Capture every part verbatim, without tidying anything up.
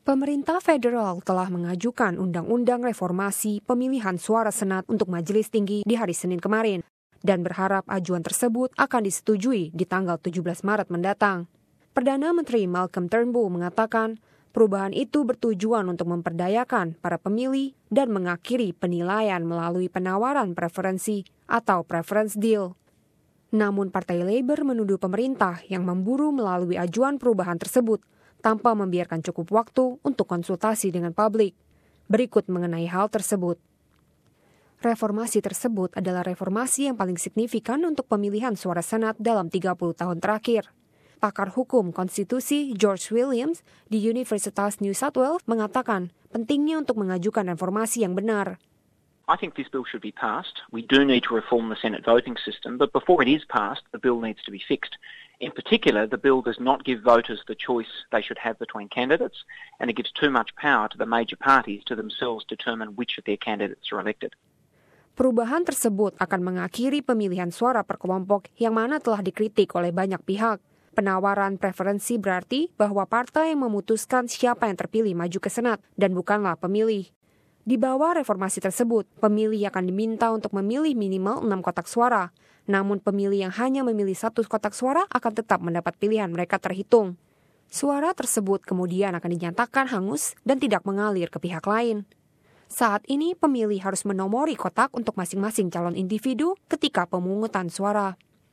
Pemerintah federal telah mengajukan undang-undang reformasi pemilihan suara Senat untuk Majelis Tinggi di hari Senin kemarin dan berharap ajuan tersebut akan disetujui di tanggal tujuh belas Maret mendatang. Perdana Menteri Malcolm Turnbull mengatakan perubahan itu bertujuan untuk memperdayakan para pemilih dan mengakhiri penilaian melalui penawaran preferensi atau preference deal. Namun Partai Labour menuduh pemerintah yang memburu melalui ajuan perubahan tersebut tanpa membiarkan cukup waktu untuk konsultasi dengan publik. Berikut mengenai hal tersebut. Reformasi tersebut adalah reformasi yang paling signifikan untuk pemilihan suara Senat dalam tiga puluh tahun terakhir. Pakar hukum konstitusi George Williams di Universitas New South Wales mengatakan pentingnya untuk mengajukan reformasi yang benar. I think this bill should be passed. We do need to reform the Senate voting system, but before it is passed, the bill needs to be fixed. In particular, the bill does not give voters the choice they should have between candidates, and it gives too much power to the major parties to themselves determine which of their candidates are elected. Perubahan tersebut akan mengakhiri pemilihan suara per kelompok yang mana telah dikritik oleh banyak pihak. Penawaran preferensi berarti bahwa partai yang memutuskan siapa yang terpilih maju ke Senat dan bukanlah pemilih. Di bawah reformasi tersebut, pemilih akan diminta untuk memilih minimal enam kotak suara. Namun pemilih yang hanya memilih satu kotak suara akan tetap mendapat pilihan mereka terhitung. Suara tersebut kemudian akan dinyatakan hangus dan tidak mengalir ke pihak lain. Saat ini pemilih harus menomori kotak untuk masing-masing calon individu ketika pemungutan suara.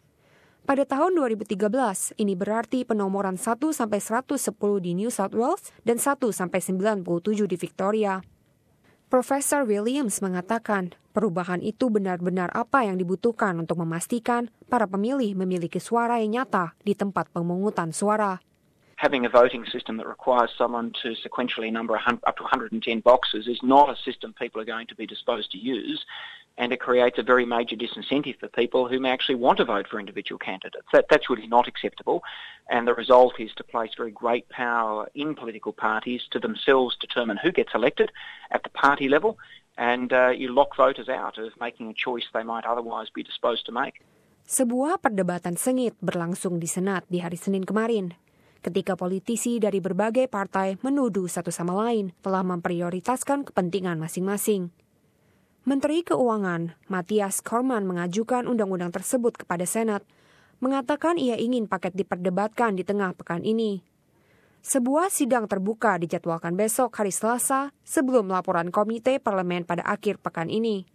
Pada tahun dua ribu tiga belas, ini berarti penomoran satu sampai seratus sepuluh di New South Wales dan satu sampai sembilan puluh tujuh di Victoria. Profesor Williams mengatakan perubahan itu benar-benar apa yang dibutuhkan untuk memastikan para pemilih memiliki suara yang nyata di tempat pemungutan suara. Having a voting system that requires someone to sequentially number up to one hundred ten boxes is not a system people are going to be disposed to use, and it creates a very major disincentive for people who may actually want to vote for individual candidates. That, that's really not acceptable, and the result is to place very great power in political parties to themselves determine who gets elected at the party level, and uh, you lock voters out of making a choice they might otherwise be disposed to make. Sebuah perdebatan sengit berlangsung di Senat di hari Senin kemarin, ketika politisi dari berbagai partai menuduh satu sama lain telah memprioritaskan kepentingan masing-masing. Menteri Keuangan Matthias Cormann mengajukan undang-undang tersebut kepada Senat, mengatakan ia ingin paket diperdebatkan di tengah pekan ini. Sebuah sidang terbuka dijadwalkan besok hari Selasa sebelum laporan komite parlemen pada akhir pekan ini.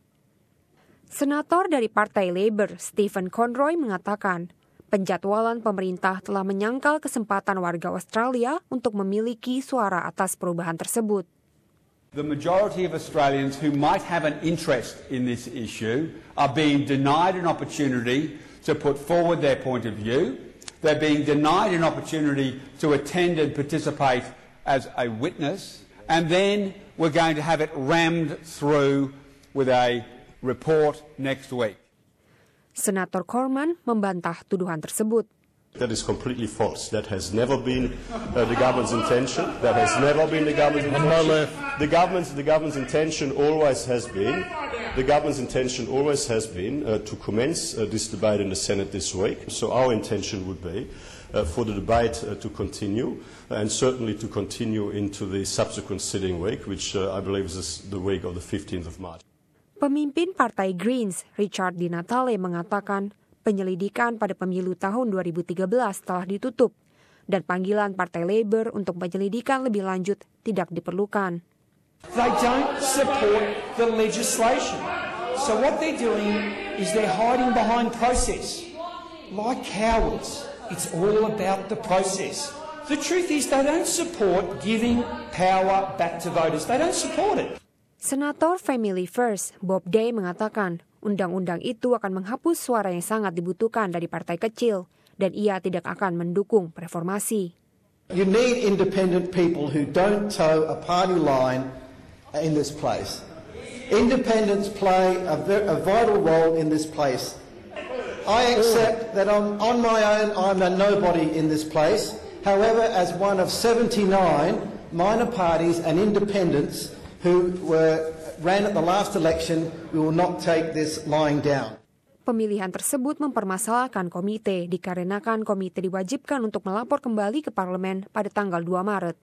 Senator dari Partai Labour Stephen Conroy mengatakan penjadwalan pemerintah telah menyangkal kesempatan warga Australia untuk memiliki suara atas perubahan tersebut. The majority of Australians who might have an interest in this issue are being denied an opportunity to put forward their point of view. They're being denied an opportunity to attend and participate as a witness. And then we're going to have it rammed through with a report next week. Senator Cormann membantah tuduhan tersebut. That is completely false. That has never been uh, the government's intention. That has never been the government's intention. The government's, the government's intention always has been, the government's intention always has been uh, to commence uh, this debate in the Senate this week. So our intention would be uh, for the debate uh, to continue and certainly to continue into the subsequent sitting week, which uh, I believe is the week of the fifteenth of March. Pemimpin Partai Greens, Richard Di Natale, mengatakan penyelidikan pada pemilu tahun dua ribu tiga belas telah ditutup dan panggilan Partai Labour untuk penyelidikan lebih lanjut tidak diperlukan. They don't support the legislation. So what they're doing is they're hiding behind process. Like cowards, it's all about the process. The truth is they don't support giving power back to voters. They don't support it. Senator Family First, Bob Day, mengatakan undang-undang itu akan menghapus suara yang sangat dibutuhkan dari partai kecil dan ia tidak akan mendukung reformasi. You need independent people who don't toe a party line in this place. Independents play a, a vital role in this place. I accept that I'm on my own, I'm a nobody in this place. However, as one of seventy-nine minor parties and independents who were ran at the last election, we will not take this lying down. Pemilihan tersebut mempermasalahkan komite dikarenakan komite diwajibkan untuk melapor kembali ke parlemen pada tanggal dua Maret.